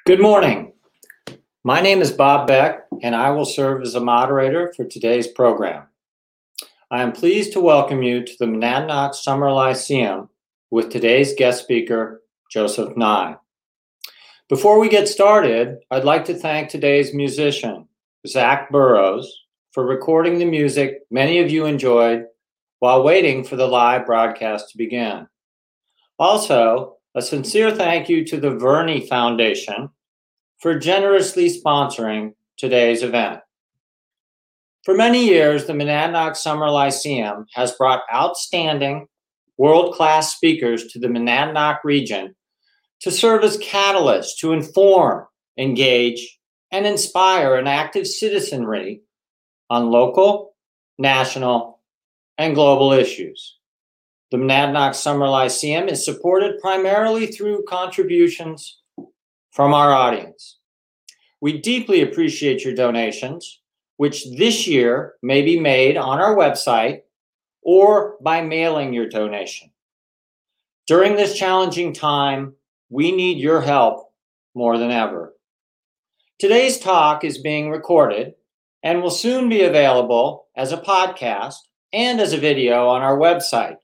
Good morning. My name is Bob Beck, and I will serve as a moderator for today's program. I am pleased to welcome you to the Monadnock Summer Lyceum with today's guest speaker, Joseph Nye. Before we get started, I'd like to thank today's musician, Zach Burrows, for recording the music many of you enjoyed while waiting for the live broadcast to begin. Also, a sincere thank you to the Verney Foundation for generously sponsoring today's event. For many years, the Monadnock Summer Lyceum has brought outstanding, world-class speakers to the Monadnock region to serve as catalysts to inform, engage, and inspire an active citizenry on local, national, and global issues. The Monadnock Summer Lyceum is supported primarily through contributions from our audience. We deeply appreciate your donations, which this year may be made on our website or by mailing your donation. During this challenging time, we need your help more than ever. Today's talk is being recorded and will soon be available as a podcast and as a video on our website,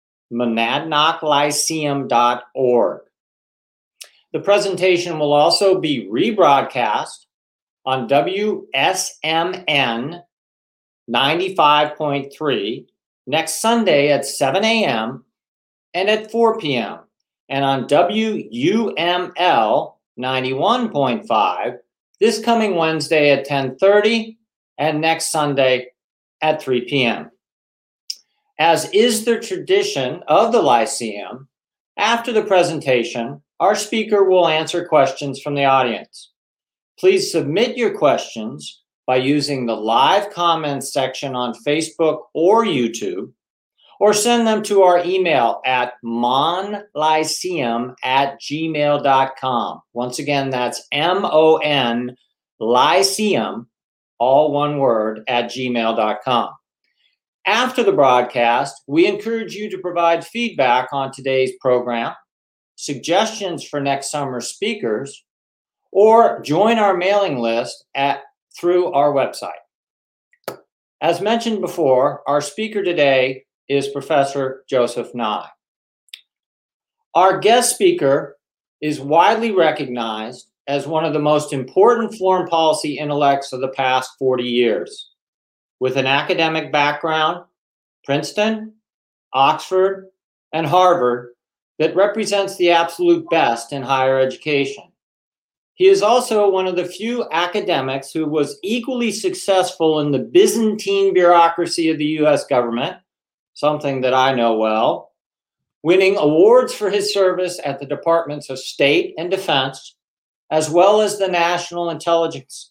monadnocklyceum.org. The presentation will also be rebroadcast on WSMN 95.3 next Sunday at 7 a.m. and at 4 p.m. and on WUML 91.5 this coming Wednesday at 10:30 and next Sunday at 3 p.m. As is the tradition of the Lyceum, after the presentation, our speaker will answer questions from the audience. Please submit your questions by using the live comments section on Facebook or YouTube, or send them to our email at monlyceum@gmail.com. Once again, that's MON Lyceum, all one word, at gmail.com. After the broadcast, we encourage you to provide feedback on today's program, suggestions for next summer's speakers, or join our mailing list through our website. As mentioned before, our speaker today is Professor Joseph Nye. Our guest speaker is widely recognized as one of the most important foreign policy intellects of the past 40 years. With an academic background, Princeton, Oxford, and Harvard that represents the absolute best in higher education. He is also one of the few academics who was equally successful in the Byzantine bureaucracy of the US government, something that I know well, winning awards for his service at the Departments of State and Defense, as well as the National Intelligence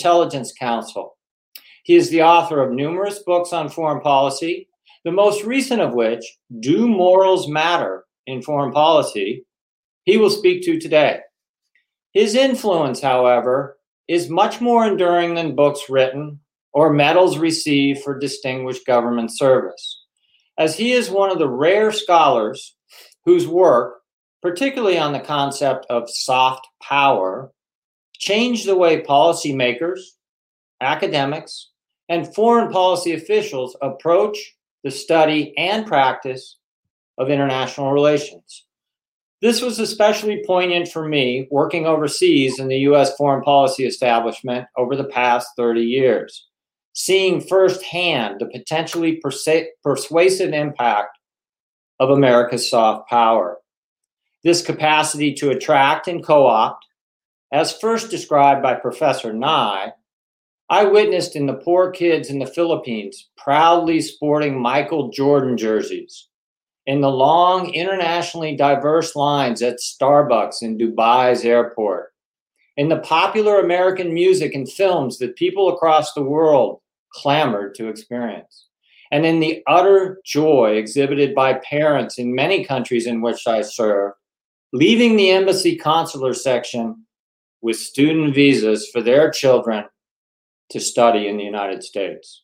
Council. He is the author of numerous books on foreign policy, the most recent of which, Do Morals Matter in Foreign Policy, he will speak to today. His influence, however, is much more enduring than books written or medals received for distinguished government service, as he is one of the rare scholars whose work, particularly on the concept of soft power, changed the way policymakers, academics, and foreign policy officials approach the study and practice of international relations. This was especially poignant for me working overseas in the U.S. foreign policy establishment over the past 30 years, seeing firsthand the potentially persuasive impact of America's soft power. This capacity to attract and co-opt, as first described by Professor Nye, I witnessed in the poor kids in the Philippines proudly sporting Michael Jordan jerseys, in the long, internationally diverse lines at Starbucks in Dubai's airport, in the popular American music and films that people across the world clamored to experience, and in the utter joy exhibited by parents in many countries in which I serve, leaving the embassy consular section with student visas for their children to study in the United States.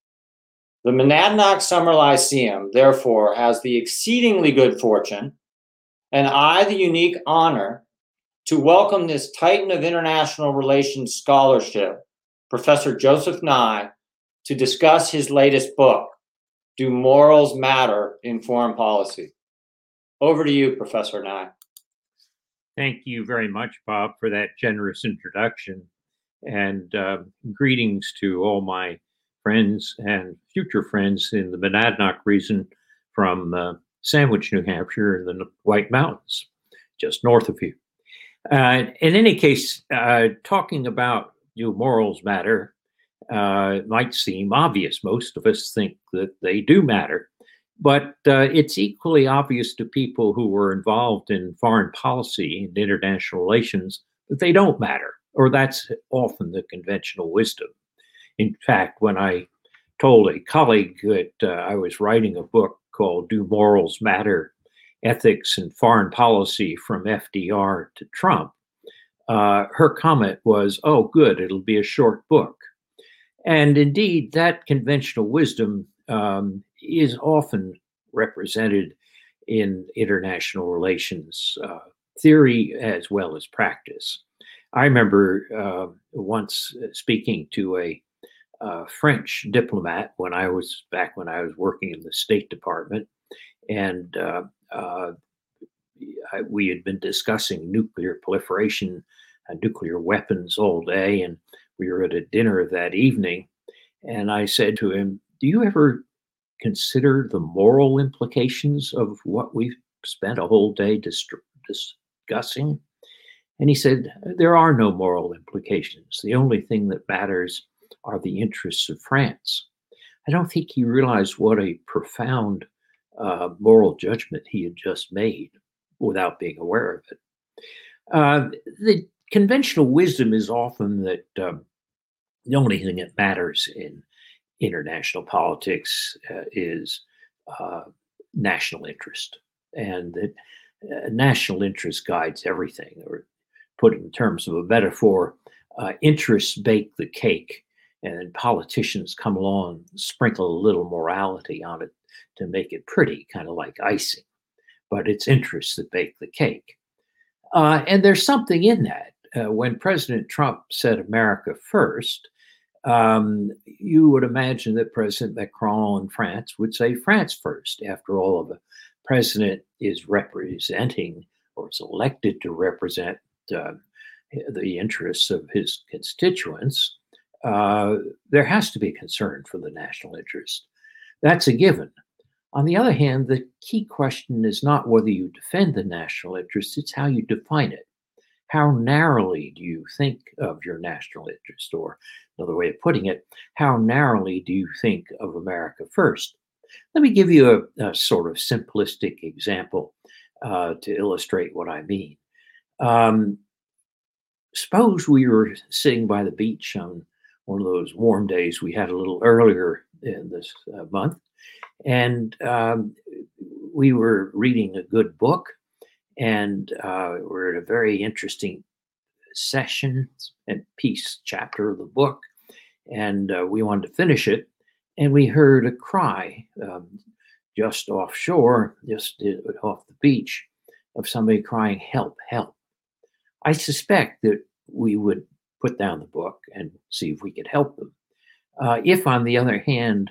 The Monadnock Summer Lyceum, therefore, has the exceedingly good fortune, and I the unique honor, to welcome this titan of international relations scholarship, Professor Joseph Nye, to discuss his latest book, Do Morals Matter in Foreign Policy? Over to you, Professor Nye. Thank you very much, Bob, for that generous introduction. And greetings to all my friends and future friends in the Monadnock region from Sandwich, New Hampshire, in the White Mountains, just north of you. In any case, talking about do morals matter might seem obvious. Most of us think that they do matter. But it's equally obvious to people who were involved in foreign policy and international relations that they don't matter, or that's often the conventional wisdom. In fact, when I told a colleague that I was writing a book called Do Morals Matter? Ethics and Foreign Policy from FDR to Trump, her comment was, oh, good, it'll be a short book. And indeed, that conventional wisdom is often represented in international relations theory as well as practice. I remember once speaking to a French diplomat when I was working in the State Department, and we had been discussing nuclear proliferation and nuclear weapons all day, and we were at a dinner that evening, and I said to him, do you ever consider the moral implications of what we've spent a whole day discussing? And he said, there are no moral implications. The only thing that matters are the interests of France. I don't think he realized what a profound moral judgment he had just made without being aware of it. The conventional wisdom is often that the only thing that matters in international politics is national interest, and that national interest guides everything. Or put in terms of a metaphor, interests bake the cake, and then politicians come along, sprinkle a little morality on it to make it pretty, kind of like icing. But it's interests that bake the cake. And there's something in that. When President Trump said America first, you would imagine that President Macron in France would say France first. After all, the president is representing, or is elected to represent, the interests of his constituents. There has to be concern for the national interest. That's a given. On the other hand, the key question is not whether you defend the national interest, it's how you define it. How narrowly do you think of your national interest? Or another way of putting it, how narrowly do you think of America first? Let me give you a sort of simplistic example to illustrate what I mean. Suppose we were sitting by the beach on one of those warm days we had a little earlier in this month, and we were reading a good book, and we're at a very interesting session and chapter of the book, and we wanted to finish it, and we heard a cry just offshore, just off the beach, of somebody crying, help, help. I suspect that we would put down the book and see if we could help them. If, on the other hand,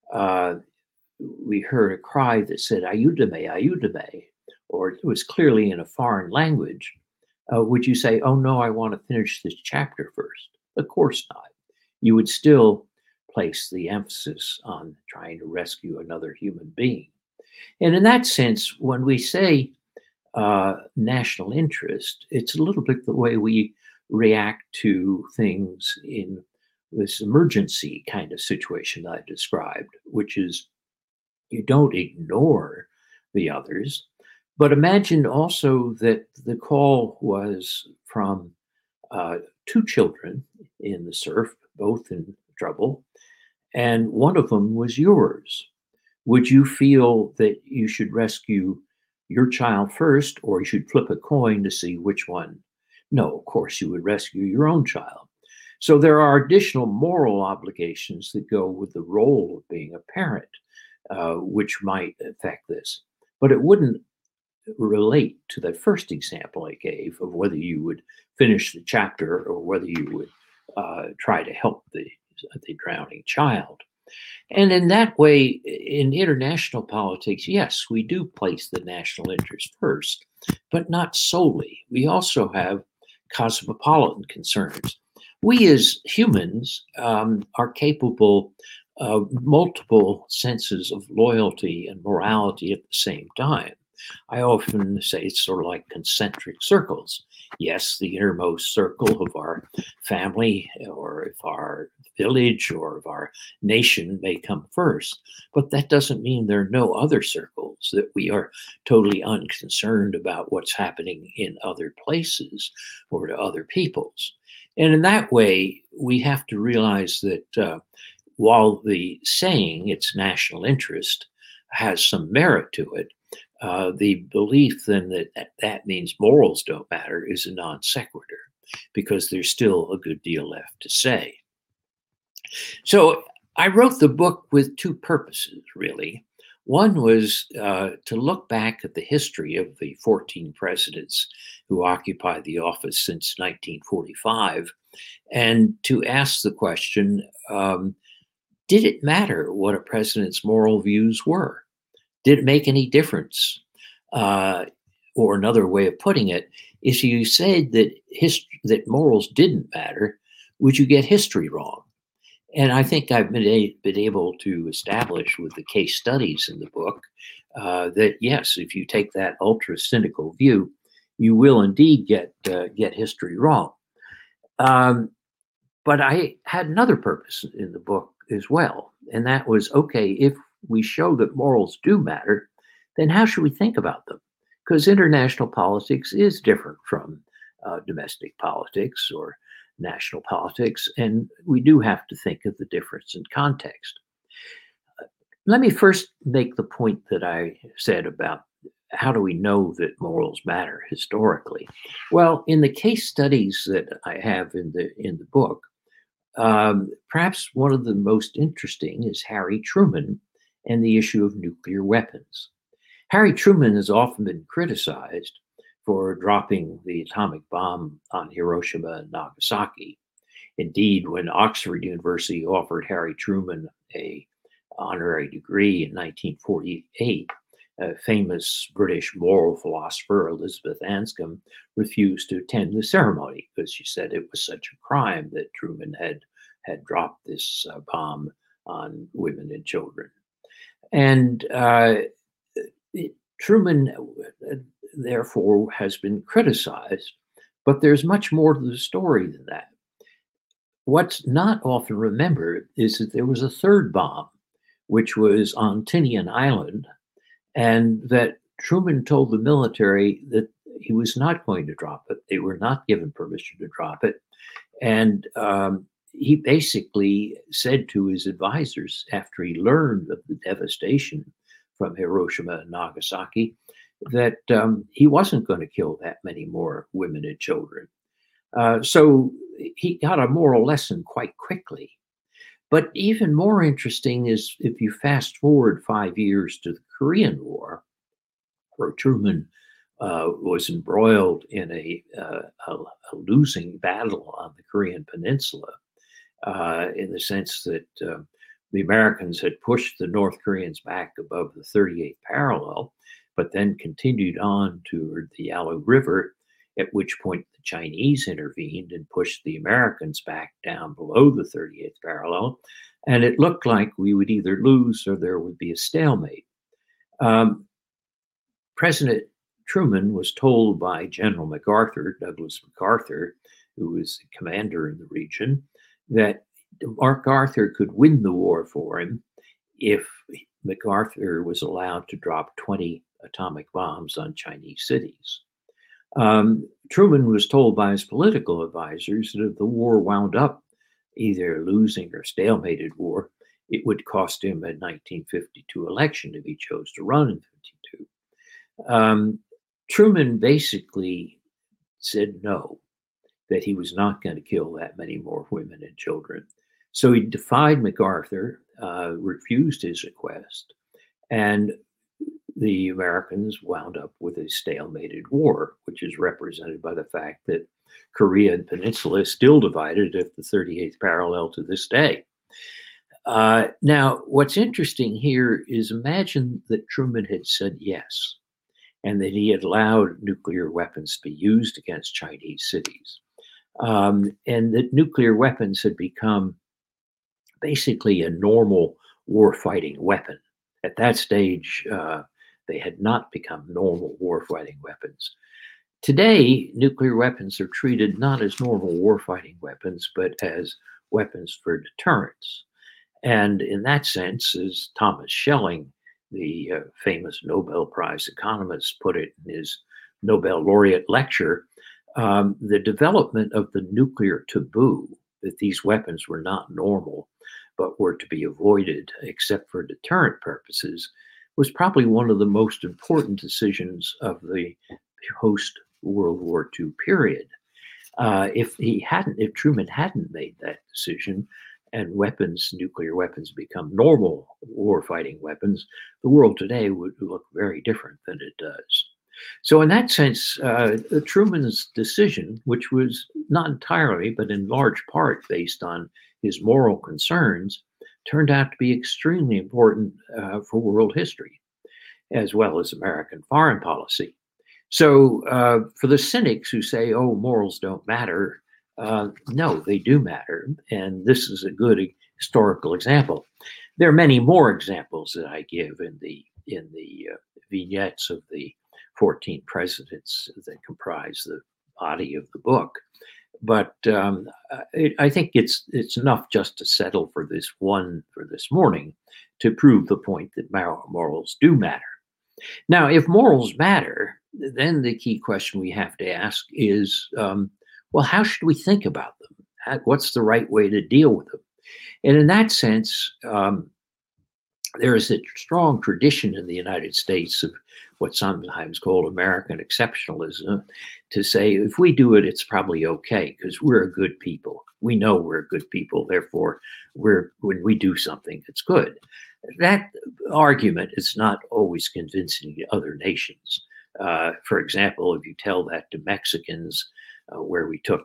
we heard a cry that said, ayúdame, ayúdame, or it was clearly in a foreign language, would you say, oh no, I want to finish this chapter first? Of course not. You would still place the emphasis on trying to rescue another human being. And in that sense, when we say national interest, it's a little bit the way we react to things in this emergency kind of situation that I described, which is you don't ignore the others, but imagine also that the call was from two children in the surf, both in trouble, and one of them was yours. Would you feel that you should rescue your child first, or you should flip a coin to see which one? No, of course, you would rescue your own child. So there are additional moral obligations that go with the role of being a parent, which might affect this. But it wouldn't relate to the first example I gave of whether you would finish the chapter or whether you would try to help the drowning child. And in that way, in international politics, yes, we do place the national interest first, but not solely. We also have cosmopolitan concerns. We as humans are capable of multiple senses of loyalty and morality at the same time. I often say it's sort of like concentric circles. Yes, the innermost circle of our family or of our village or of our nation may come first, but that doesn't mean there are no other circles, that we are totally unconcerned about what's happening in other places or to other peoples. And in that way, we have to realize that while the saying it's national interest has some merit to it, the belief then that means morals don't matter is a non sequitur, because there's still a good deal left to say. So I wrote the book with two purposes, really. One was to look back at the history of the 14 presidents who occupied the office since 1945 and to ask the question, did it matter what a president's moral views were? Did it make any difference? Or another way of putting it, if you said that morals didn't matter, would you get history wrong? And I think I've been able to establish with the case studies in the book that yes, if you take that ultra cynical view, you will indeed get history wrong. But I had another purpose in the book as well, and that was, okay, if we show that morals do matter, then how should we think about them? Because international politics is different from domestic politics or national politics, and we do have to think of the difference in context. Let me first make the point that I said about how do we know that morals matter historically. Well, in the case studies that I have in the book, perhaps one of the most interesting is Harry Truman and the issue of nuclear weapons. Harry Truman has often been criticized for dropping the atomic bomb on Hiroshima and Nagasaki. Indeed, when Oxford University offered Harry Truman an honorary degree in 1948, a famous British moral philosopher, Elizabeth Anscombe, refused to attend the ceremony because she said it was such a crime that Truman had dropped this bomb on women and children. And Truman, therefore, has been criticized, but there's much more to the story than that. What's not often remembered is that there was a third bomb, which was on Tinian Island, and that Truman told the military that he was not going to drop it. They were not given permission to drop it. And he basically said to his advisors, after he learned of the devastation from Hiroshima and Nagasaki, that he wasn't going to kill that many more women and children. So he got a moral lesson quite quickly. But even more interesting is if you fast forward 5 years to the Korean War, where Truman was embroiled in a losing battle on the Korean Peninsula, in the sense that the Americans had pushed the North Koreans back above the 38th parallel, but then continued on toward the Yalu River, at which point the Chinese intervened and pushed the Americans back down below the 38th parallel. And it looked like we would either lose or there would be a stalemate. President Truman was told by General MacArthur, Douglas MacArthur, who was the commander in the region, that MacArthur could win the war for him if MacArthur was allowed to drop 20 atomic bombs on Chinese cities. Truman was told by his political advisors that if the war wound up either losing or stalemated war, it would cost him a 1952 election if he chose to run in 52. Truman basically said no, that he was not going to kill that many more women and children. So he defied MacArthur, refused his request, and the Americans wound up with a stalemated war, which is represented by the fact that Korea and Peninsula is still divided at the 38th parallel to this day. Now, what's interesting here is imagine that Truman had said yes, and that he had allowed nuclear weapons to be used against Chinese cities, and that nuclear weapons had become basically a normal warfighting weapon. At that stage, they had not become normal warfighting weapons. Today, nuclear weapons are treated not as normal warfighting weapons, but as weapons for deterrence. And in that sense, as Thomas Schelling, the famous Nobel Prize economist, put it in his Nobel laureate lecture, the development of the nuclear taboo, that these weapons were not normal, but were to be avoided except for deterrent purposes, was probably one of the most important decisions of the post-World War II period. If Truman hadn't made that decision, and nuclear weapons become normal warfighting weapons, the world today would look very different than it does. So in that sense, Truman's decision, which was not entirely, but in large part based on his moral concerns, turned out to be extremely important for world history, as well as American foreign policy. So for the cynics who say, oh, morals don't matter, no, they do matter. And this is a good historical example. There are many more examples that I give in the vignettes of the 14 presidents that comprise the body of the book. But I think it's enough just to settle for this morning to prove the point that morals do matter. Now, if morals matter, then the key question we have to ask is, well, how should we think about them? What's the right way to deal with them? And in that sense, there is a strong tradition in the United States of what's sometimes called American exceptionalism, to say if we do it, it's probably okay because we're a good people. We know we're good people, therefore, when we do something, it's good. That argument is not always convincing to other nations. For example, if you tell that to Mexicans, where we took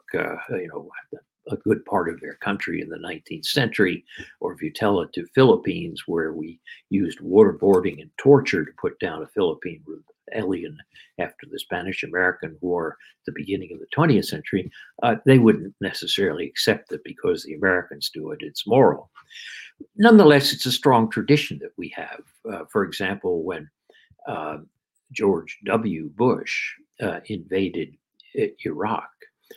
a good part of their country in the 19th century, or if you tell it to Philippines, where we used waterboarding and torture to put down a Philippine rebellion after the Spanish-American War at the beginning of the 20th century, they wouldn't necessarily accept it because the Americans do it. It's moral. Nonetheless, it's a strong tradition that we have. For example, when George W. Bush invaded Iraq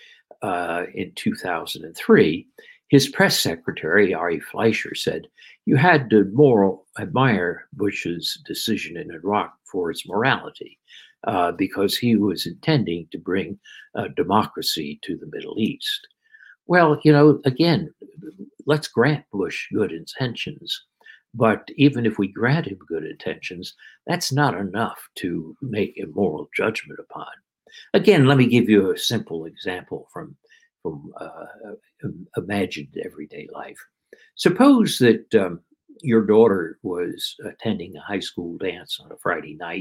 in 2003, his press secretary, Ari Fleischer, said, you had to admire Bush's decision in Iraq for its morality, because he was intending to bring democracy to the Middle East. Well, again, let's grant Bush good intentions. But even if we grant him good intentions, that's not enough to make a moral judgment upon. Again, let me give you a simple example from imagined everyday life. Suppose that your daughter was attending a high school dance on a Friday night,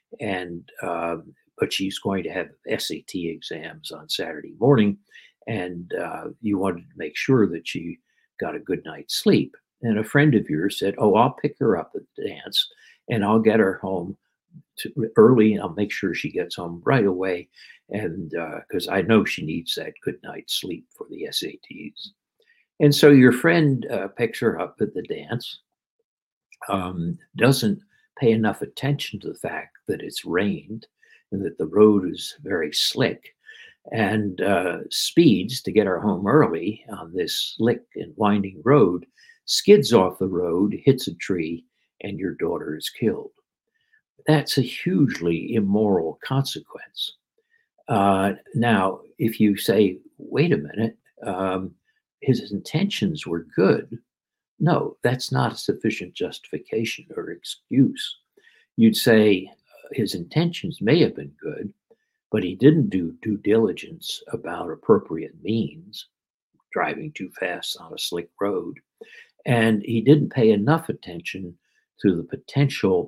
but she's going to have SAT exams on Saturday morning, and you wanted to make sure that she got a good night's sleep. And a friend of yours said, oh, I'll pick her up at the dance, and I'll get her home early, and I'll make sure she gets home right away, and because I know she needs that good night's sleep for the SATs. And so your friend picks her up at the dance, doesn't pay enough attention to the fact that it's rained and that the road is very slick, and speeds to get her home early on this slick and winding road, skids off the road, hits a tree, and your daughter is killed. That's a hugely immoral consequence. Now, if you say, wait a minute, his intentions were good, no, that's not a sufficient justification or excuse. You'd say his intentions may have been good, but he didn't do due diligence about appropriate means, driving too fast on a slick road, and he didn't pay enough attention to the potential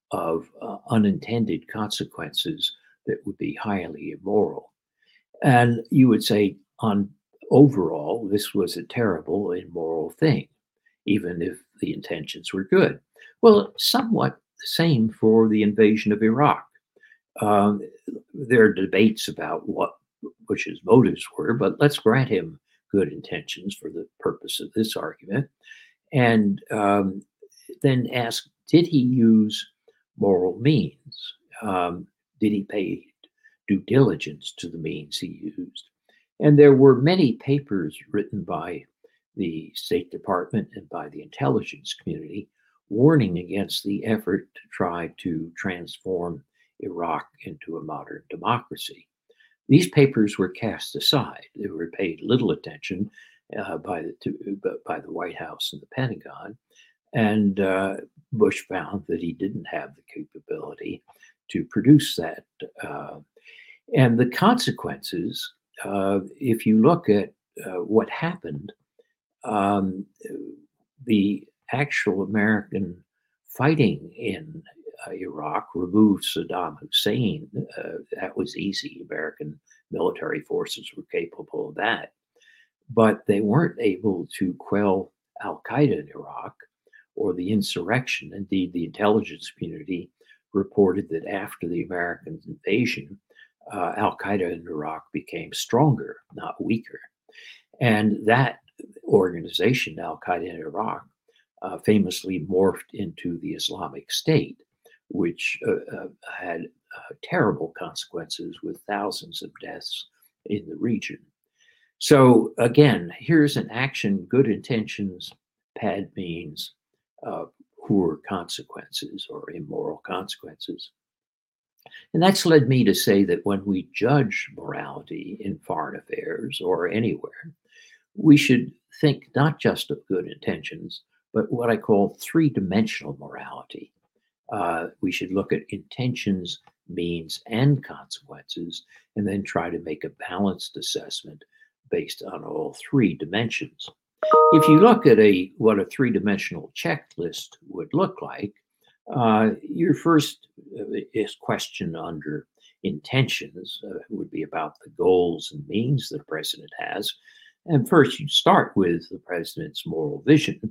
of unintended consequences that would be highly immoral. And you would say, on overall, this was a terrible, immoral thing, even if the intentions were good. Well, somewhat the same for the invasion of Iraq. Um, there are debates about what Bush's motives were, but let's grant him good intentions for the purpose of this argument. And then ask, did he use moral means? Did he pay due diligence to the means he used? And there were many papers written by the State Department and by the intelligence community warning against the effort to try to transform Iraq into a modern democracy. These papers were cast aside. They were paid little attention by the White House and the Pentagon. And Bush found that he didn't have the capability to produce that. And the consequences, if you look at what happened, the actual American fighting in Iraq removed Saddam Hussein. That was easy. American military forces were capable of that. But they weren't able to quell al-Qaeda in Iraq or the insurrection. Indeed, the intelligence community reported that after the American invasion, al-Qaeda in Iraq became stronger, not weaker. And that organization, al-Qaeda in Iraq, famously morphed into the Islamic State, which had terrible consequences with thousands of deaths in the region. So again, here's an action, good intentions, bad means, poor consequences or immoral consequences. And that's led me to say that when we judge morality in foreign affairs or anywhere, we should think not just of good intentions, but what I call three-dimensional morality. We should look at intentions, means, and consequences, and then try to make a balanced assessment based on all three dimensions. If you look at what a three-dimensional checklist would look like, your first question under intentions would be about the goals and means that the president has. And first, you start with the president's moral vision.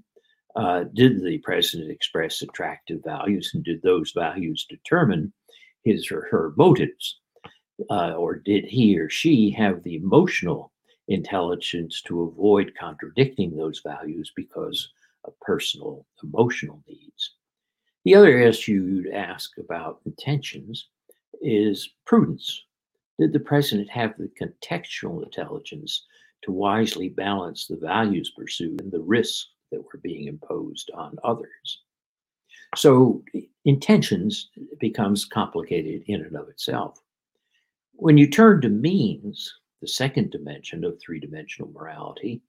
Did the president express attractive values, and did those values determine his or her motives? Or did he or she have the emotional intelligence to avoid contradicting those values because of personal emotional needs? The other issue you'd ask about intentions is prudence. Did the president have the contextual intelligence to wisely balance the values pursued and the risks that were being imposed on others? So intentions becomes complicated in and of itself. When you turn to means, the second dimension of three-dimensional morality,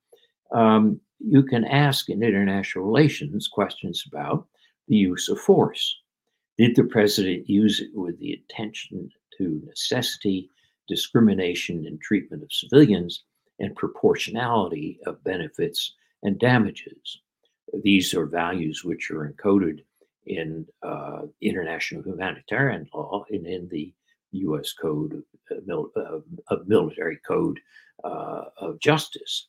you can ask in international relations questions about the use of force. Did the president use it with the attention to necessity, discrimination in treatment of civilians, and proportionality of benefits and damages? These are values which are encoded in international humanitarian law and in the U.S. Code of Military Code of Justice.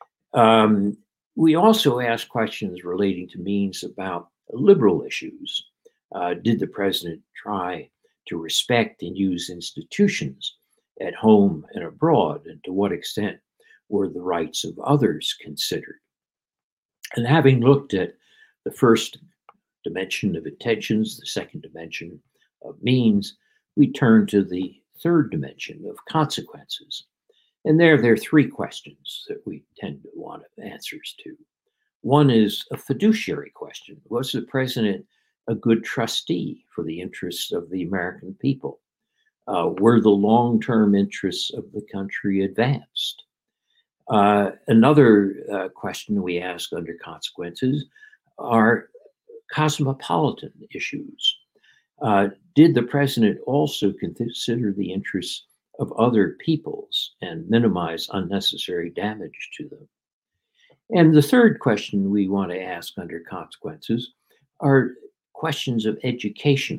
We also ask questions relating to means about liberal issues. Did the president try to respect and use institutions at home and abroad, and to what extent were the rights of others considered? And having looked at the first dimension of intentions, the second dimension of means, we turn to the third dimension of consequences. And there are three questions that we tend to want answers to. One is a fiduciary question. Was the president a good trustee for the interests of the American people? Were the long-term interests of the country advanced? Another question we ask under consequences are cosmopolitan issues. Did the president also consider the interests of other peoples and minimize unnecessary damage to them? And the third question we want to ask under consequences are questions of educational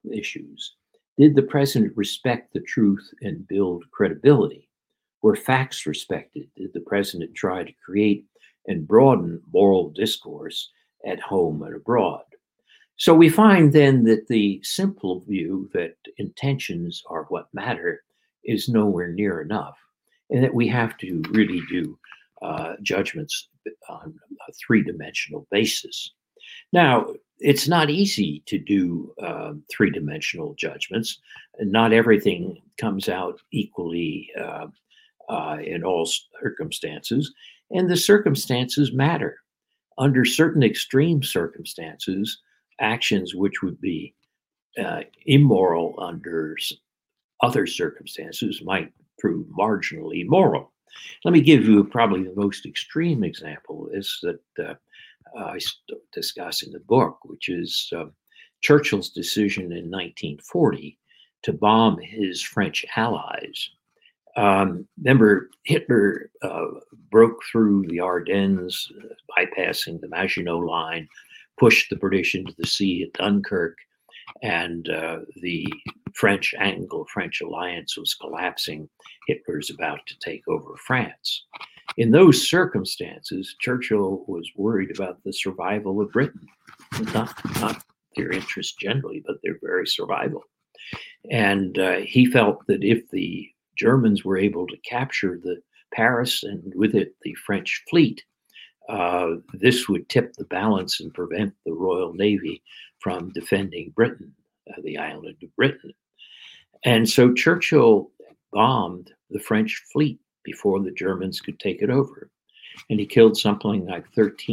issues. Did the president respect the truth and build credibility? Were facts respected? Did the president try to create and broaden moral discourse at home and abroad? So we find then that the simple view that intentions are what matter is nowhere near enough, and that we have to really do judgments on a three-dimensional basis. Now, it's not easy to do three-dimensional judgments, and not everything comes out equally in all circumstances, and the circumstances matter. Under certain extreme circumstances, actions which would be immoral under other circumstances might prove marginally moral. Let me give you probably the most extreme example is that I discuss in the book, which is Churchill's decision in 1940 to bomb his French allies. Remember, Hitler broke through the Ardennes, bypassing the Maginot Line, pushed the British into the sea at Dunkirk, and the Anglo-French alliance was collapsing. Hitler's about to take over France. In those circumstances, Churchill was worried about the survival of Britain, not their interests generally, but their very survival. And he felt that if the Germans were able to capture the Paris and with it the French fleet, this would tip the balance and prevent the Royal Navy from defending Britain, the island of Britain. And so Churchill bombed the French fleet before the Germans could take it over. And he killed something like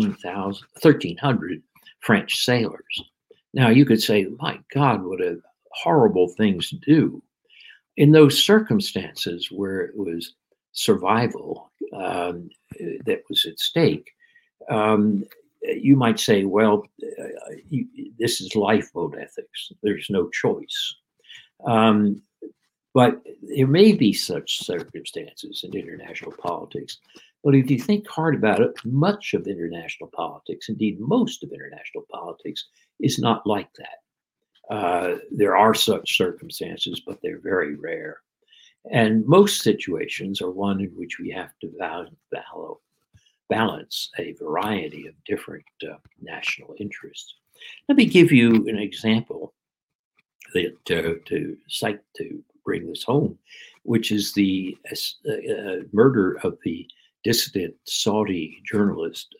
1,300 French sailors. Now you could say, my God, what a horrible things to do. In those circumstances where it was survival that was at stake, you might say, well, this is lifeboat ethics. There's no choice. But there may be such circumstances in international politics. But if you think hard about it, much of international politics, indeed most of international politics, is not like that. There are such circumstances, but they're very rare. And most situations are one in which we have to balance a variety of different national interests. Let me give you an example that, to bring this home, which is the murder of the dissident Saudi journalist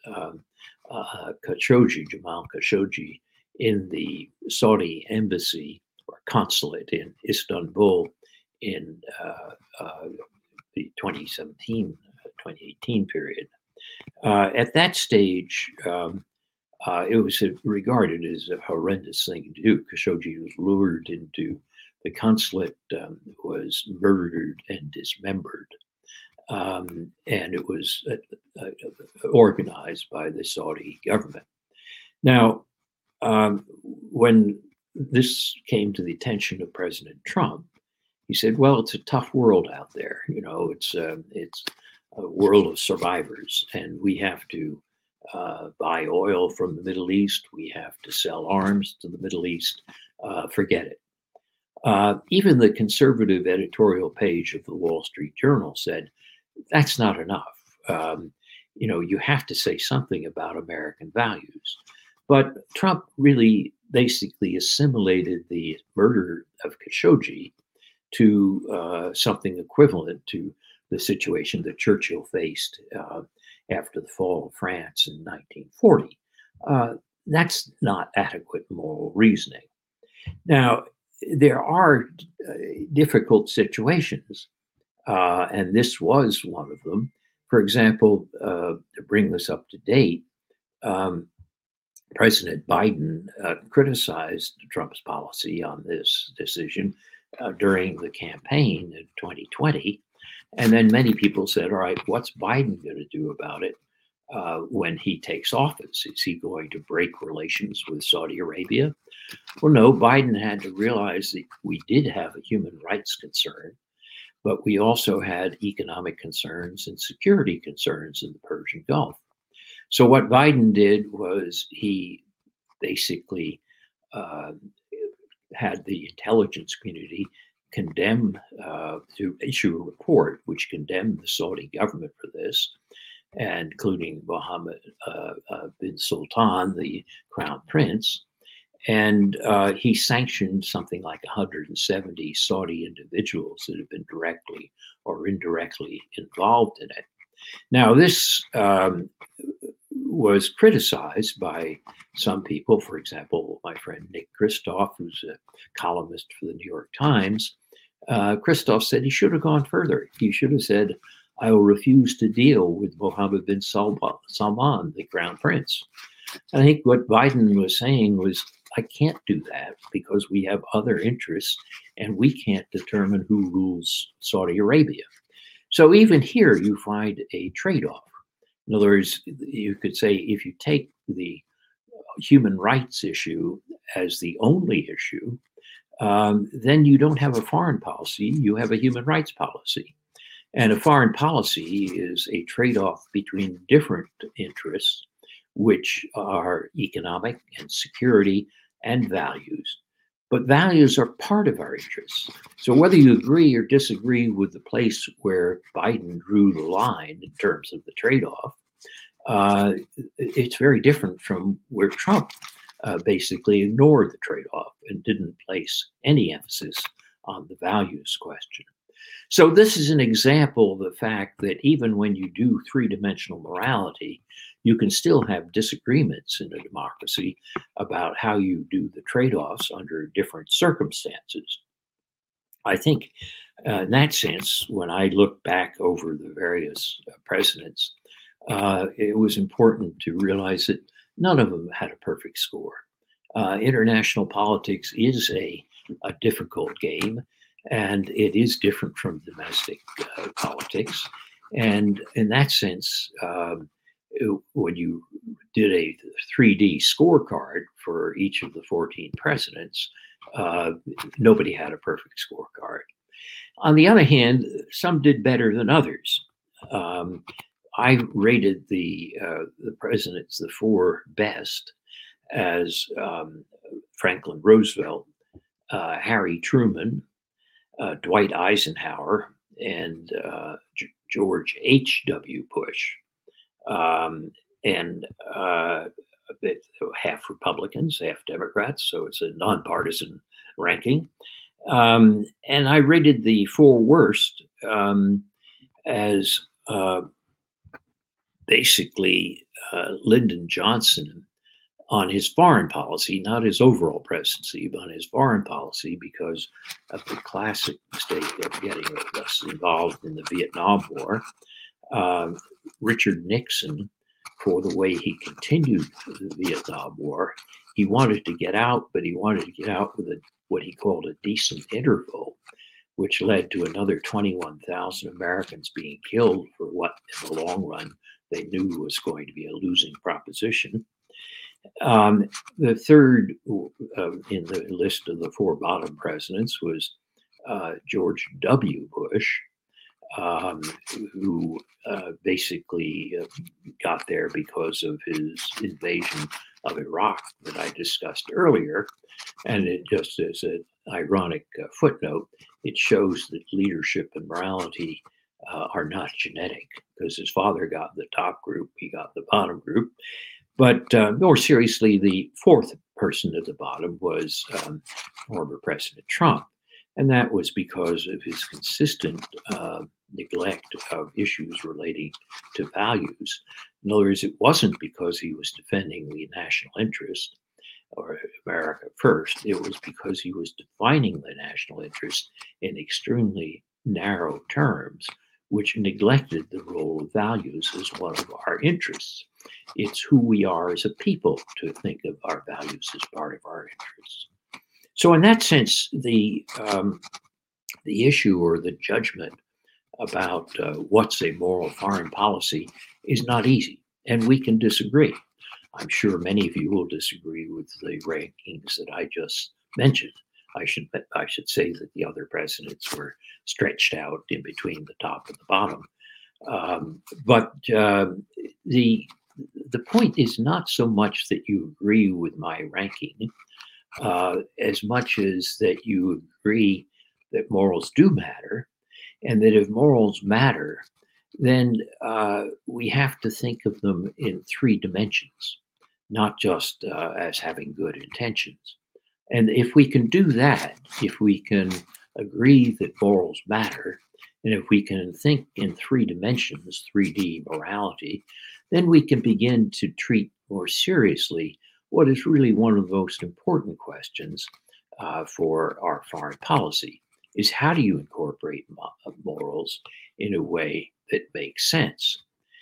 Khashoggi, Jamal Khashoggi, in the Saudi embassy or consulate in Istanbul in the 2017-2018 period. At that stage, it was regarded as a horrendous thing to do. Khashoggi was lured into the consulate, was murdered and dismembered. And it was organized by the Saudi government. Now, when this came to the attention of President Trump, he said, well, it's a tough world out there. You know, it's a world of survivors, and we have to buy oil from the Middle East. We have to sell arms to the Middle East. Forget it. Even the conservative editorial page of the Wall Street Journal said, that's not enough. You have to say something about American values. But Trump really basically assimilated the murder of Khashoggi to something equivalent to the situation that Churchill faced after the fall of France in 1940. That's not adequate moral reasoning. Now, there are difficult situations, and this was one of them. For example, to bring this up to date, President Biden criticized Trump's policy on this decision during the campaign in 2020. And then many people said, all right, what's Biden going to do about it when he takes office? Is he going to break relations with Saudi Arabia? Well, no, Biden had to realize that we did have a human rights concern, but we also had economic concerns and security concerns in the Persian Gulf. So what Biden did was he basically had the intelligence community condemn, to issue a report which condemned the Saudi government for this, and including Mohammed bin Sultan, the crown prince. And he sanctioned something like 170 Saudi individuals that have been directly or indirectly involved in it. Now, this was criticized by some people. For example, my friend Nick Kristof, who's a columnist for the New York Times. Kristof said he should have gone further. He should have said, I will refuse to deal with Mohammed bin Salman, the crown prince. I think what Biden was saying was, I can't do that because we have other interests and we can't determine who rules Saudi Arabia. So even here you find a trade-off. In other words, you could say if you take the human rights issue as the only issue, then you don't have a foreign policy, you have a human rights policy. And a foreign policy is a trade-off between different interests, which are economic and security and values. But values are part of our interests. So whether you agree or disagree with the place where Biden drew the line in terms of the trade-off, it's very different from where Trump basically ignored the trade-off and didn't place any emphasis on the values question. So this is an example of the fact that even when you do three-dimensional morality, you can still have disagreements in a democracy about how you do the trade-offs under different circumstances. I think in that sense, when I look back over the various presidents, it was important to realize that none of them had a perfect score. International politics is a difficult game, and it is different from domestic politics. And in that sense, when you did a 3D scorecard for each of the 14 presidents, nobody had a perfect scorecard. On the other hand, some did better than others. I rated the presidents, the four best, as Franklin Roosevelt, Harry Truman, Dwight Eisenhower, and George H.W. Bush. And half Republicans, half Democrats, so it's a nonpartisan ranking. And I rated the four worst as basically Lyndon Johnson on his foreign policy, not his overall presidency, but on his foreign policy, because of the classic mistake of getting us involved in the Vietnam War. Richard Nixon, for the way he continued the Vietnam War. He wanted to get out, but he wanted to get out with what he called a decent interval, which led to another 21,000 Americans being killed for what, in the long run, they knew was going to be a losing proposition. The third in the list of the four bottom presidents was George W. Bush, who basically got there because of his invasion of Iraq that I discussed earlier. And it just as an ironic footnote, it shows that leadership and morality are not genetic, because his father got the top group, he got the bottom group. But more seriously, the fourth person at the bottom was former President Trump. And that was because of his consistent neglect of issues relating to values. In other words, it wasn't because he was defending the national interest or America first. It was because he was defining the national interest in extremely narrow terms, which neglected the role of values as one of our interests. It's who we are as a people to think of our values as part of our interests. So in that sense, the issue or the judgment about what's a moral foreign policy is not easy, and we can disagree. I'm sure many of you will disagree with the rankings that I just mentioned. I should say that the other presidents were stretched out in between the top and the bottom. But the point is not so much that you agree with my ranking. as much as that you agree that morals do matter, and that if morals matter, then we have to think of them in three dimensions, not just as having good intentions. And if we can do that, if we can agree that morals matter, and if we can think in three dimensions, 3D morality, then we can begin to treat more seriously what is really one of the most important questions for our foreign policy is how do you incorporate morals in a way that makes sense?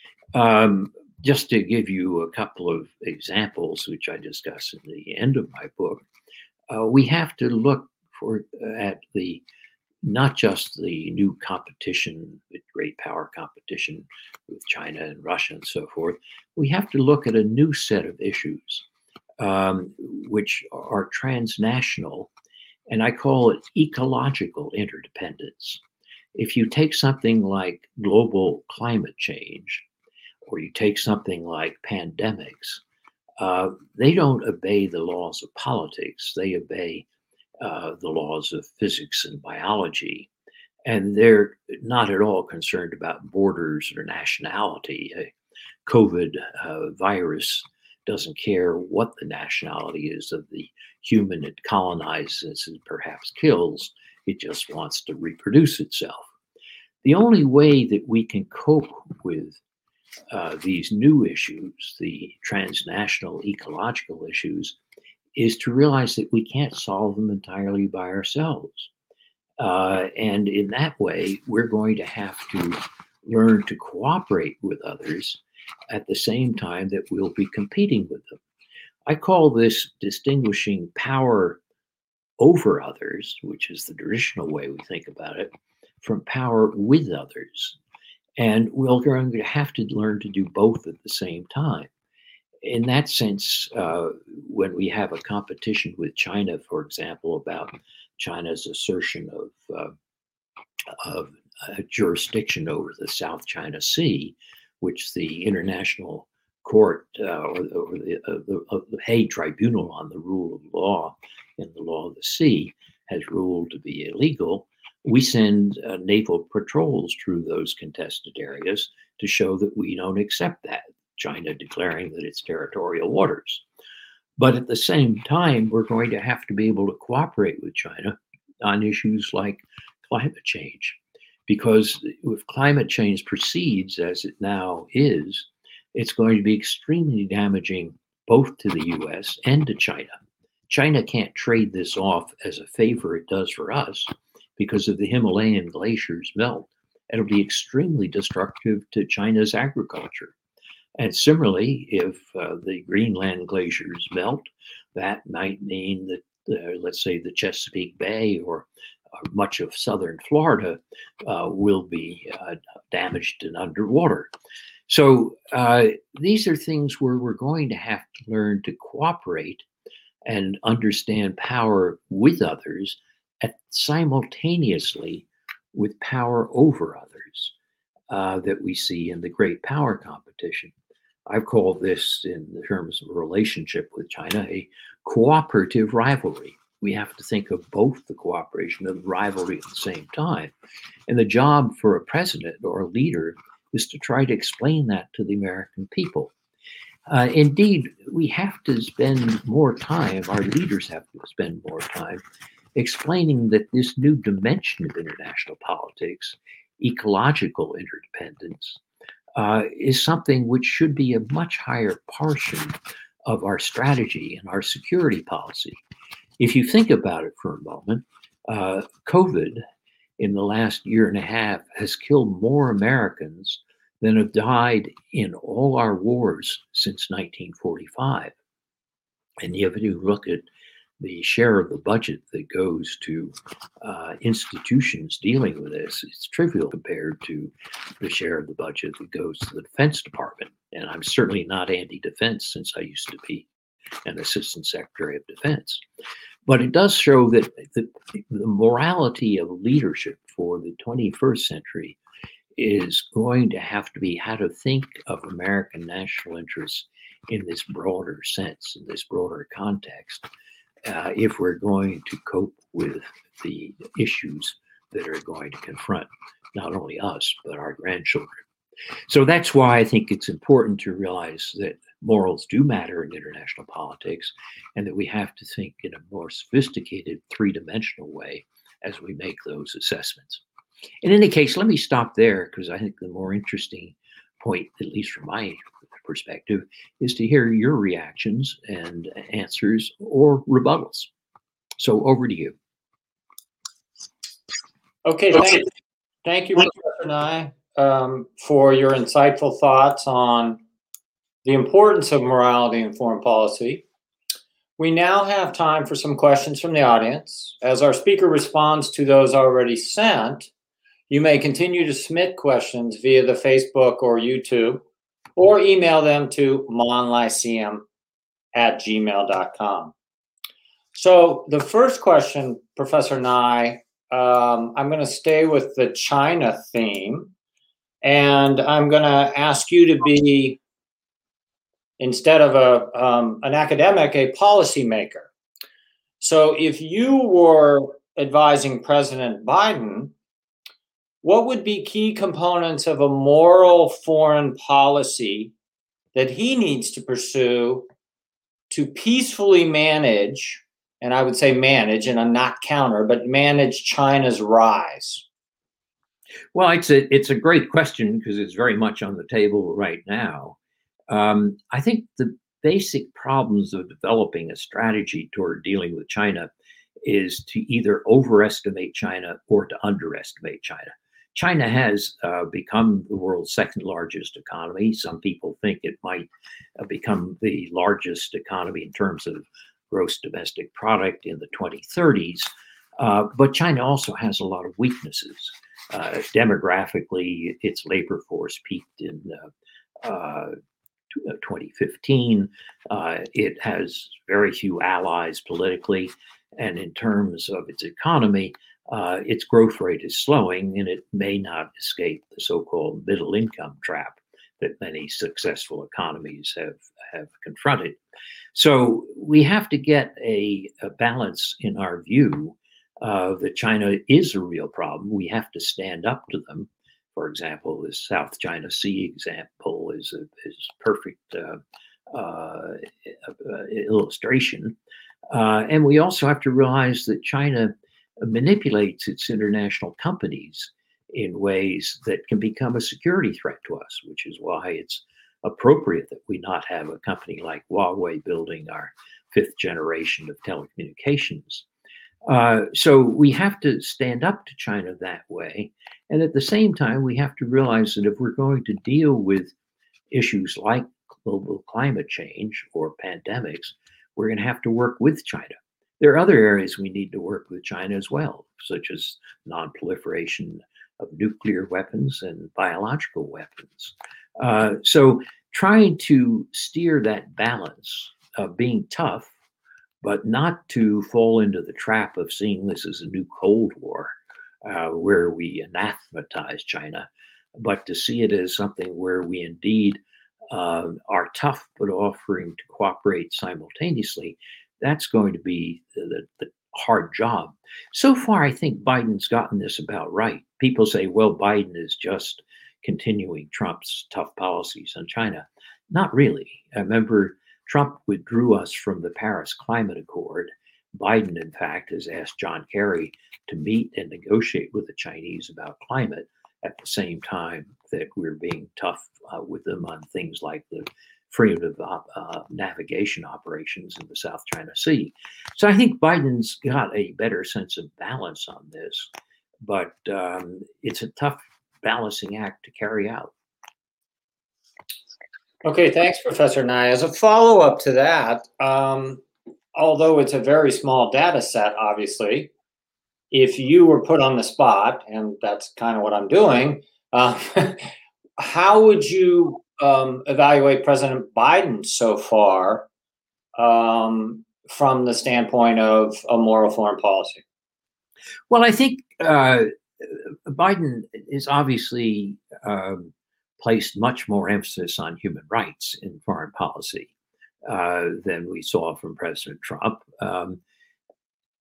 Just to give you a couple of examples, which I discuss in the end of my book, we have to look at the not just the new competition, the great power competition with China and Russia and so forth. We have to look at a new set of issues, which are transnational, and I call it ecological interdependence. If you take something like global climate change, or you take something like pandemics, they don't obey the laws of politics. They obey the laws of physics and biology. And they're not at all concerned about borders or nationality. A COVID virus doesn't care what the nationality is of the human it colonizes and perhaps kills. It just wants to reproduce itself. The only way that we can cope with these new issues, the transnational ecological issues, is to realize that we can't solve them entirely by ourselves. And in that way, we're going to have to learn to cooperate with others at the same time that we'll be competing with them. I call this distinguishing power over others, which is the traditional way we think about it, from power with others. And we're going to have to learn to do both at the same time. In that sense, when we have a competition with China, for example, about China's assertion of jurisdiction over the South China Sea, which the International Court or the Hague Tribunal on the rule of law and the law of the sea has ruled to be illegal, we send naval patrols through those contested areas to show that we don't accept that. China declaring that it's territorial waters. But at the same time, we're going to have to be able to cooperate with China on issues like climate change. Because if climate change proceeds as it now is, it's going to be extremely damaging both to the US and to China. China can't trade this off as a favor it does for us because if the Himalayan glaciers melt, it'll be extremely destructive to China's agriculture. And similarly, if the Greenland glaciers melt, that might mean that, let's say, the Chesapeake Bay or much of southern Florida will be damaged and underwater. So these are things where we're going to have to learn to cooperate and understand power with others simultaneously with power over others that we see in the great power competition. I've called this, in terms of a relationship with China, a cooperative rivalry. We have to think of both the cooperation and the rivalry at the same time. And the job for a president or a leader is to try to explain that to the American people. Indeed, we have to spend more time, our leaders have to spend more time explaining that this new dimension of international politics, ecological interdependence, is something which should be a much higher portion of our strategy and our security policy. If you think about it for a moment, COVID in the last year and a half has killed more Americans than have died in all our wars since 1945. And if you look at the share of the budget that goes to institutions dealing with this, it's trivial compared to the share of the budget that goes to the Defense Department. And I'm certainly not anti-defense, since I used to be an Assistant Secretary of Defense. But it does show that the morality of leadership for the 21st century is going to have to be how to think of American national interests in this broader sense, in this broader context. if we're going to cope with the issues that are going to confront not only us, but our grandchildren. So that's why I think it's important to realize that morals do matter in international politics, and that we have to think in a more sophisticated three-dimensional way as we make those assessments. In any case, let me stop there, because I think the more interesting point, at least from my perspective, is to hear your reactions and answers or rebuttals. So over to you. Okay, thank you, Professor Nye, for your insightful thoughts on the importance of morality in foreign policy. We now have time for some questions from the audience. As our speaker responds to those already sent, you may continue to submit questions via the Facebook or YouTube, or email them to monlyceum@gmail.com. So the first question, Professor Nye, I'm going to stay with the China theme, and I'm going to ask you to be, instead of an academic, a policymaker. So if you were advising President Biden, what would be key components of a moral foreign policy that he needs to pursue to peacefully manage, and I would say manage, and I'm not counter, but manage China's rise? Well, it's a great question, because it's very much on the table right now. I think the basic problems of developing a strategy toward dealing with China is to either overestimate China or to underestimate China. China has become the world's second largest economy. Some people think it might become the largest economy in terms of gross domestic product in the 2030s. But China also has a lot of weaknesses. Demographically, its labor force peaked in 2015. It has very few allies politically. And in terms of its economy, its growth rate is slowing, and it may not escape the so-called middle income trap that many successful economies have confronted. So we have to get a balance in our view that China is a real problem. We have to stand up to them. For example, the South China Sea example is perfect illustration. And we also have to realize that China manipulates its international companies in ways that can become a security threat to us, which is why it's appropriate that we not have a company like Huawei building our fifth generation of telecommunications. So we have to stand up to China that way. And at the same time, we have to realize that if we're going to deal with issues like global climate change or pandemics, we're going to have to work with China. There are other areas we need to work with China as well, such as non-proliferation of nuclear weapons and biological weapons. So trying to steer that balance of being tough, but not to fall into the trap of seeing this as a new Cold War, where we anathematize China, but to see it as something where we indeed are tough, but offering to cooperate simultaneously. That's going to be the hard job. So far, I think Biden's gotten this about right. People say, well, Biden is just continuing Trump's tough policies on China. Not really. I remember Trump withdrew us from the Paris Climate Accord. Biden, in fact, has asked John Kerry to meet and negotiate with the Chinese about climate at the same time that we're being tough with them on things like the freedom of navigation operations in the South China Sea. So I think Biden's got a better sense of balance on this, but it's a tough balancing act to carry out. Okay, thanks, Professor Nye. As a follow-up to that, although it's a very small data set, obviously, if you were put on the spot, and that's kind of what I'm doing, how would you evaluate President Biden so far from the standpoint of a moral foreign policy? Well, I think Biden is obviously placed much more emphasis on human rights in foreign policy than we saw from President Trump.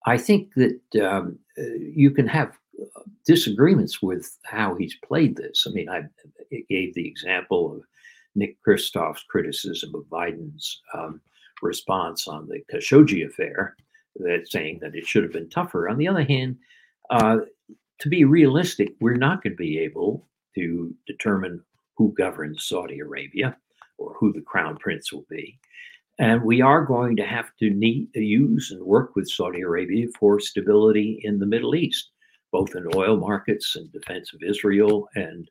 I think that you can have disagreements with how he's played this. I mean, I gave the example of Nick Kristof's criticism of Biden's response on the Khashoggi affair, that saying that it should have been tougher. On the other hand, to be realistic, we're not going to be able to determine who governs Saudi Arabia or who the crown prince will be. And we are going to have to use and work with Saudi Arabia for stability in the Middle East, both in oil markets and defense of Israel and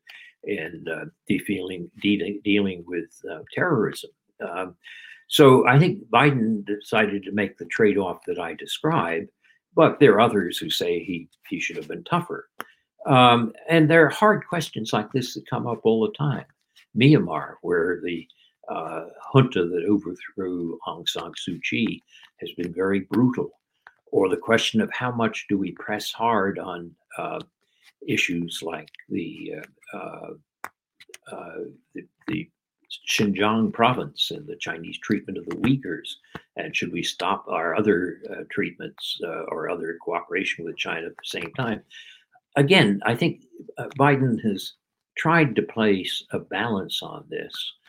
dealing with terrorism. So I think Biden decided to make the trade-off that I described, but there are others who say he should have been tougher. And there are hard questions like this that come up all the time. Myanmar, where the junta that overthrew Aung San Suu Kyi has been very brutal, or the question of how much do we press hard on issues like the Xinjiang province and the Chinese treatment of the Uyghurs, and should we stop our other treatments or other cooperation with China at the same time? Again, I think Biden has tried to place a balance on this.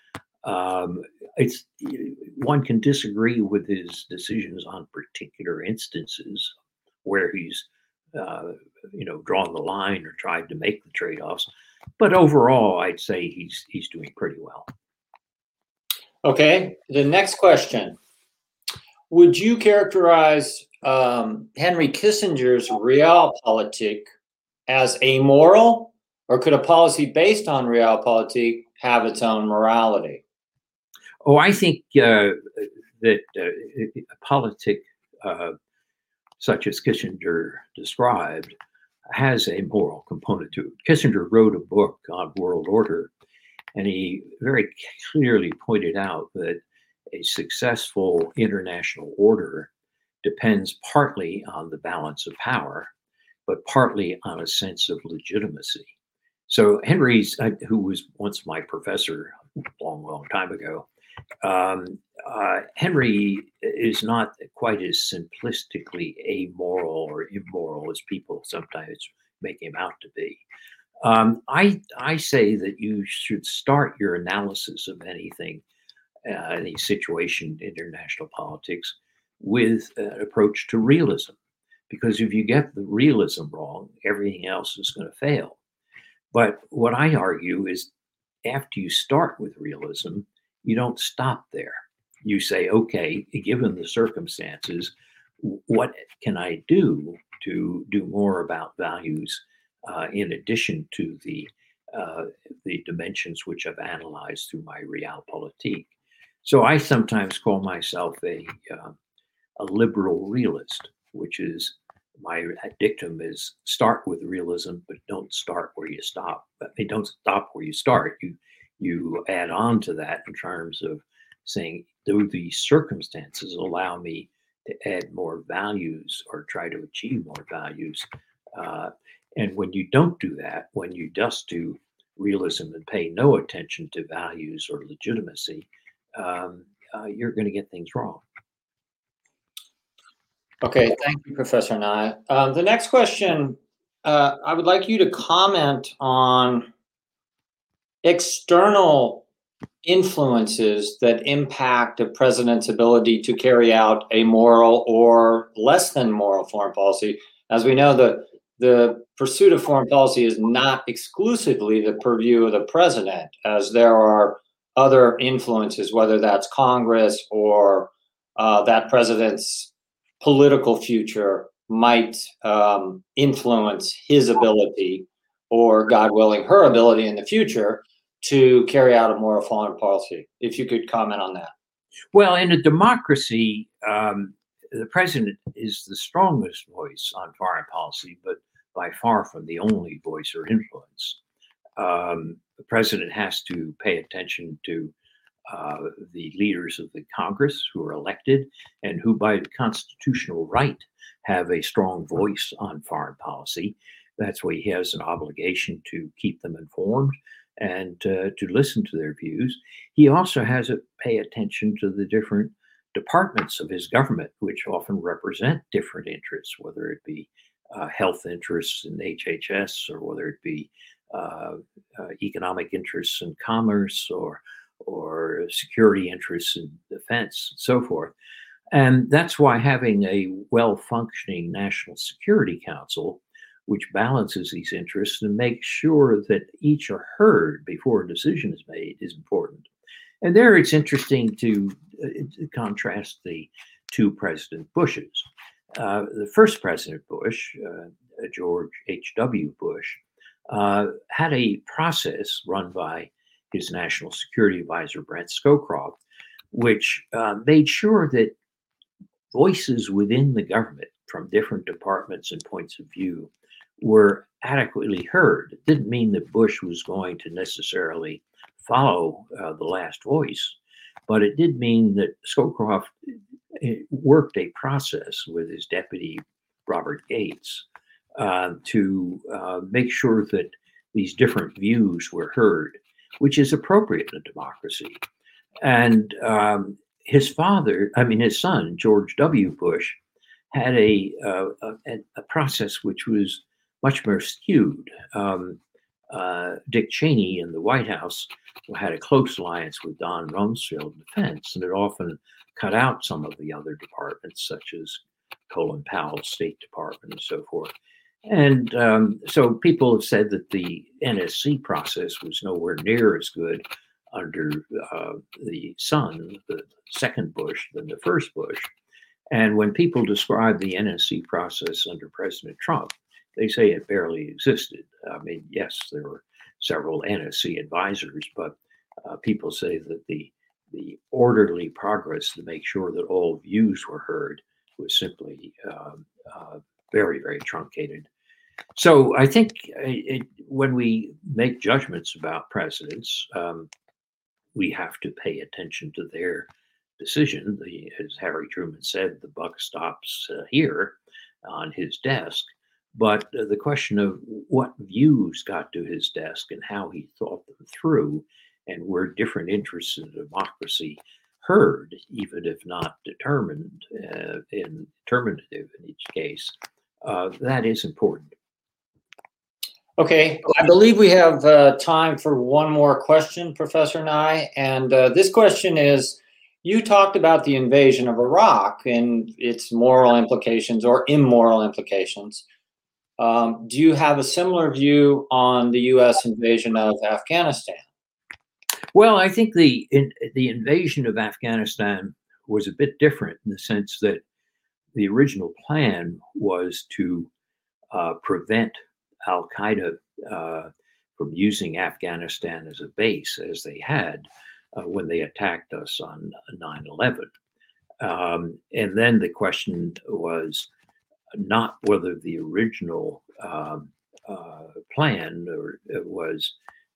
One can disagree with his decisions on particular instances where he's drawn the line or tried to make the trade-offs, but overall, I'd say he's doing pretty well. Okay, the next question: would you characterize Henry Kissinger's realpolitik as amoral, or could a policy based on realpolitik have its own morality? Oh, I think that a politic such as Kissinger described has a moral component to it. Kissinger wrote a book on world order, and he very clearly pointed out that a successful international order depends partly on the balance of power, but partly on a sense of legitimacy. So Henry's, who was once my professor a long time ago, Henry is not quite as simplistically amoral or immoral as people sometimes make him out to be. I say that you should start your analysis of anything, any situation in international politics, with an approach to realism. Because if you get the realism wrong, everything else is going to fail. But what I argue is after you start with realism, you don't stop there. You say, okay, given the circumstances, what can I do to do more about values in addition to the dimensions which I've analyzed through my realpolitik? So I sometimes call myself a liberal realist, which is my dictum is start with realism, but don't start where you stop. Don't stop where you start. You add on to that in terms of saying, do these circumstances allow me to add more values or try to achieve more values? And when you don't do that, when you just do realism and pay no attention to values or legitimacy, you're going to get things wrong. Okay, thank you, Professor Nye. The next question, I would like you to comment on external influences that impact a president's ability to carry out a moral or less than moral foreign policy. As we know, the pursuit of foreign policy is not exclusively the purview of the president, as there are other influences, whether that's Congress or that president's political future might influence his ability, or God willing, her ability in the future to carry out a moral foreign policy. If you could comment on that. Well, in a democracy, the president is the strongest voice on foreign policy, but by far from the only voice or influence. The president has to pay attention to the leaders of the Congress who are elected and who by constitutional right have a strong voice on foreign policy. That's why he has an obligation to keep them informed and to listen to their views. He also has to pay attention to the different departments of his government, which often represent different interests, whether it be health interests in HHS, or whether it be economic interests in commerce, or security interests in defense, and so forth. And that's why having a well-functioning National Security Council, which balances these interests and makes sure that each are heard before a decision is made, is important. And there it's interesting to contrast the two President Bushes. The first President Bush, George H.W. Bush, had a process run by his National Security Advisor, Brent Scowcroft, which made sure that voices within the government from different departments and points of view were adequately heard. It didn't mean that Bush was going to necessarily follow the last voice, but it did mean that Scowcroft worked a process with his deputy, Robert Gates, to make sure that these different views were heard, which is appropriate in a democracy. And his son, George W. Bush, had a process which was much more skewed. Dick Cheney in the White House had a close alliance with Don Rumsfeld in defense, and it often cut out some of the other departments, such as Colin Powell's State Department and so forth. And so people have said that the NSC process was nowhere near as good under the son, the second Bush, than the first Bush. And when people describe the NSC process under President Trump, they say it barely existed. I mean, yes, there were several NSC advisors, but people say that the orderly progress to make sure that all views were heard was simply very, very truncated. So I think when we make judgments about presidents, we have to pay attention to their decision. As Harry Truman said, the buck stops here on his desk. But the question of what views got to his desk and how he thought them through, and were different interests in democracy heard, even if not determinative in each case, that is important. Okay, I believe we have time for one more question, Professor Nye. And this question is, you talked about the invasion of Iraq and its moral implications or immoral implications. Do you have a similar view on the U.S. invasion of Afghanistan? Well, I think the invasion of Afghanistan was a bit different in the sense that the original plan was to prevent Al-Qaeda from using Afghanistan as a base, as they had when they attacked us on 9/11. And then the question was not whether the original plan was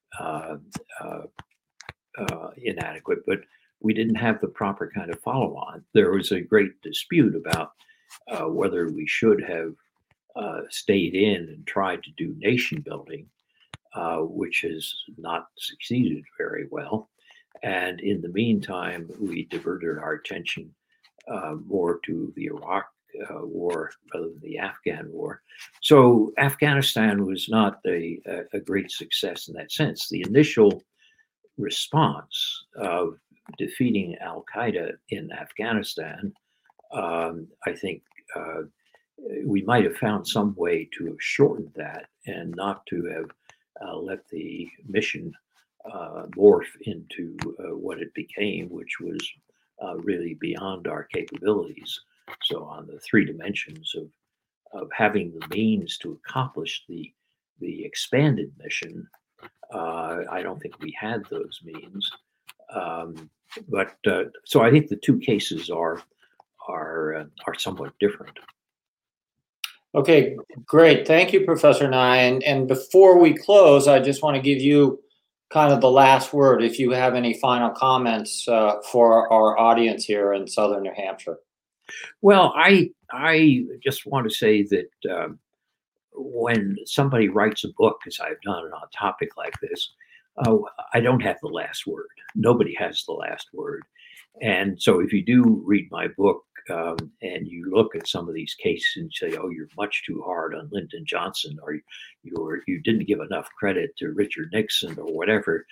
inadequate, but we didn't have the proper kind of follow-on. There was a great dispute about whether we should have stayed in and tried to do nation building, which has not succeeded very well. And in the meantime, we diverted our attention more to the Iraq war rather than the Afghan war. So Afghanistan was not a great success in that sense. The initial response of defeating Al-Qaeda in Afghanistan, I think we might have found some way to have shortened that and not to have let the mission morph into what it became, which was really beyond our capabilities. So on the three dimensions of having the means to accomplish the expanded mission, I don't think we had those means. But so I think the two cases are somewhat different. Okay, great. Thank you, Professor Nye. And before we close, I just want to give you kind of the last word, if you have any final comments for our audience here in Southern New Hampshire. Well, I just want to say that when somebody writes a book, as I've done on a topic like this, I don't have the last word. Nobody has the last word. And so if you do read my book and you look at some of these cases and say, oh, you're much too hard on Lyndon Johnson, or you didn't give enough credit to Richard Nixon or whatever,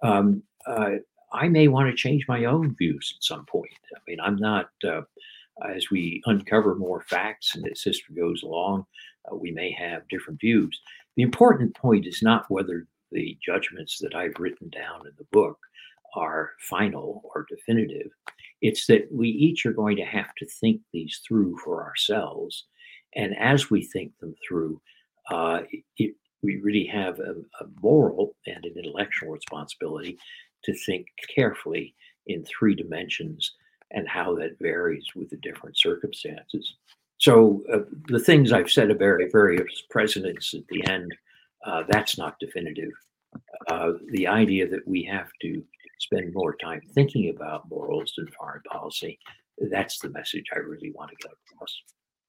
I may want to change my own views at some point. I mean, I'm not, as we uncover more facts and as history goes along, we may have different views. The important point is not whether the judgments that I've written down in the book are final or definitive. It's that we each are going to have to think these through for ourselves. And as we think them through, we really have a moral and an intellectual responsibility to think carefully in 3 dimensions and how that varies with the different circumstances. So the things I've said about various presidents at the end, that's not definitive. The idea that we have to spend more time thinking about morals and foreign policy, that's the message I really want to get across.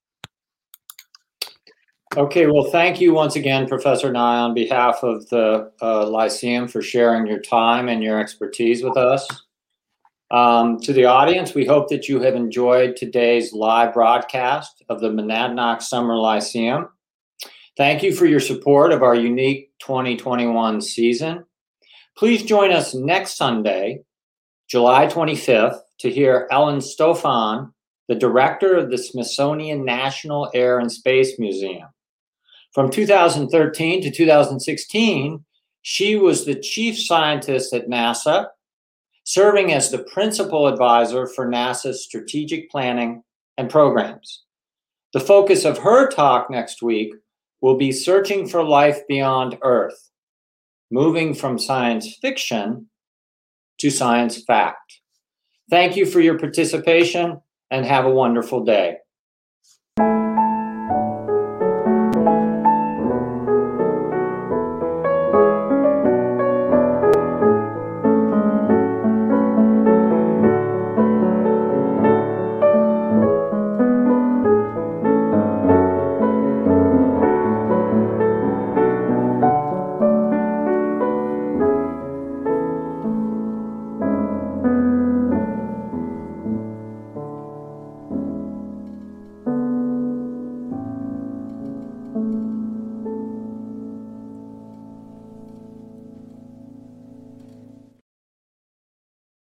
Okay, well, thank you once again, Professor Nye, on behalf of the Lyceum for sharing your time and your expertise with us. To the audience, we hope that you have enjoyed today's live broadcast of the Monadnock Summer Lyceum. Thank you for your support of our unique 2021 season. Please join us next Sunday, July 25th, to hear Ellen Stofan, the director of the Smithsonian National Air and Space Museum. From 2013 to 2016, she was the chief scientist at NASA, serving as the principal advisor for NASA's strategic planning and programs. The focus of her talk next week will be searching for life beyond Earth, moving from science fiction to science fact. Thank you for your participation and have a wonderful day.